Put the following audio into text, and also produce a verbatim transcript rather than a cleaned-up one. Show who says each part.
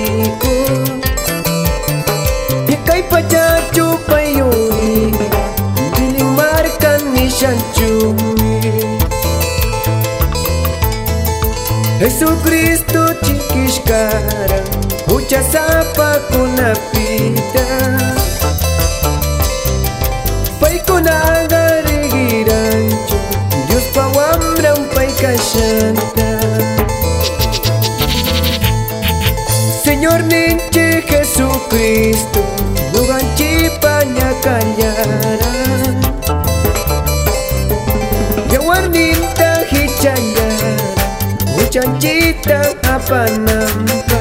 Speaker 1: iku Ikai paja cupayui Biling markan nishan cumi Yesus Kristo cikis sekarang Uca sapa kuna pita Pai kuna gari rancho Dios pawam rampai kasanta Señor ninche Jesucristo Nugan cipanya kanyaran Yawar ninta hicayaran Ucan cita apa nampak